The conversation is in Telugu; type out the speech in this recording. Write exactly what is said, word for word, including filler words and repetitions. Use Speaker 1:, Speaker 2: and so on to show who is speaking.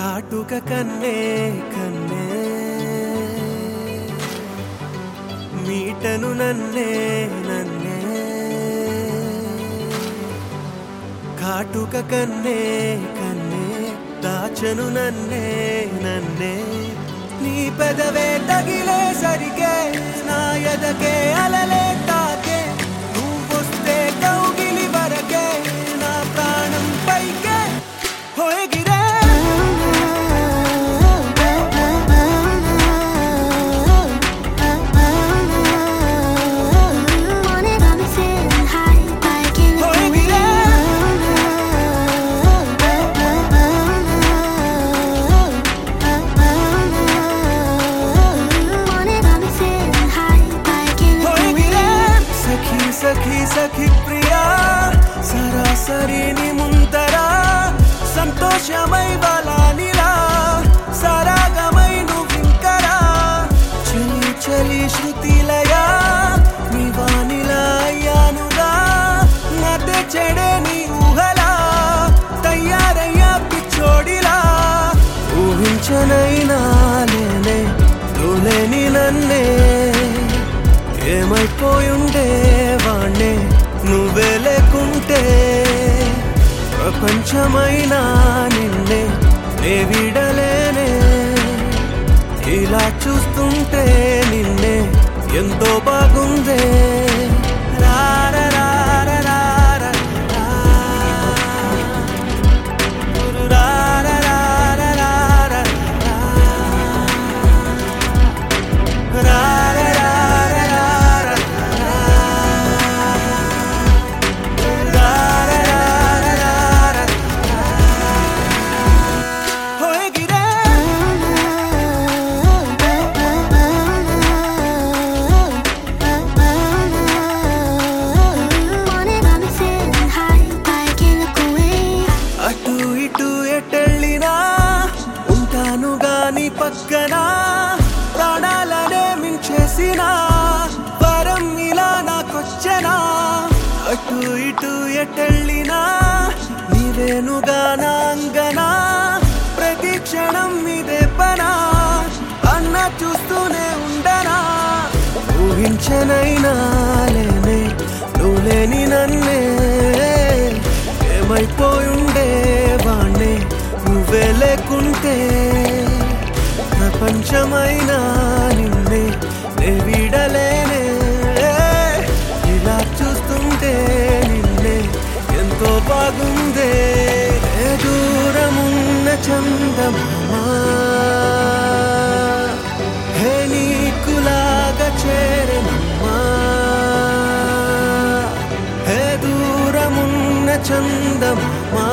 Speaker 1: కాటుక కన్నే కన్నే మీటను నన్నే నన్నే కాటుక కన్నే కన్నే దాచను నన్నే నన్నే నీ పెదవే తగిలే సరిగే నా ఎదకే అలలే తాకే నువ్వొస్తే కౌగిలి వరకే నా ప్రాణం పైకే హోయగిరే సఖీ సఖీ ప్రియా సరాసరి నీ ముందరా సంతోషమై బలానిలా సరాగమై నువ్వింకరా చలి చలి శృతిలయా నీ వానిలా అయ్యానుగా నాతే చెడే నీ ఊహలా తయారయ్యా పిచ్చోడిలా ఊహించనైనా నేనే నువ్వులేని నన్నే ఏమైపోయుండే వాణ్ణే నువ్వే లేకుంటే ప్రపంచమైనా నిన్నే నే విడలేనే ఇలా చూస్తుంటే నిన్నే ఎంతో బాగుందే పక్కన ప్రాణాలనే మించేసినా వరం ఇలా నాకొచ్చనా అటు ఇటు ఎటెళ్ళినా నీవేనుగా నా అంగనా ప్రతి క్షణం ఇదే పనా అన్న చూస్తూనే ఉండనా ఊహించనైనా లేనే నువ్వు లేని నన్నే ఏమైపోయుండే వాణ్ణే నువ్వే లేకుంటే ప్రపంచమైనా నిన్నే నే విడలేనే ఇలా చూస్తుంటే నిన్నే ఎంతో బాగుందే దూరమున్న చందమామా హే నీకులాగా చేరెనమ్మా హే దూరమున్న చందమామా